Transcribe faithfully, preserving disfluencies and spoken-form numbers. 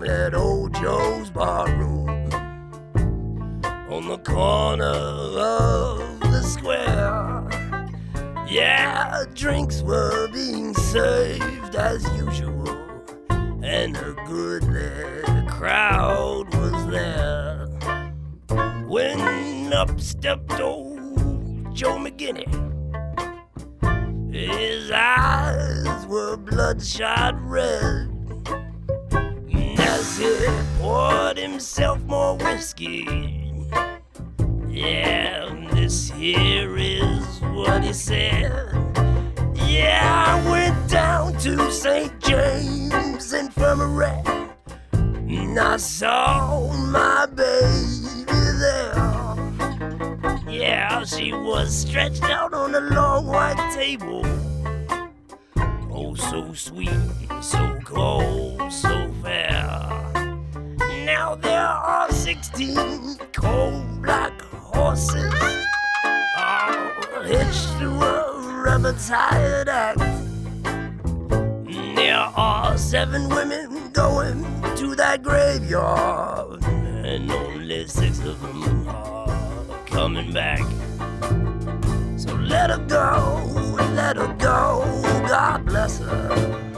at old Joe's barroom on the corner of the square. Yeah, drinks were being served as usual, and a goodly crowd was there, when up stepped old Joe McGinney. His eyes were bloodshot red, and as he poured himself more whiskey, yeah, this here is what he said. Yeah, I went down to Saint James Infirmary, and I saw my baby there. Yeah, she was stretched out on a long white table. Oh, so sweet, so cold, so fair. Now there are sixteen cold black horses, all hitched to a rubber-tired act. There are seven women going to that graveyard, and only six of them are coming back. So let her go, let her go, God bless her.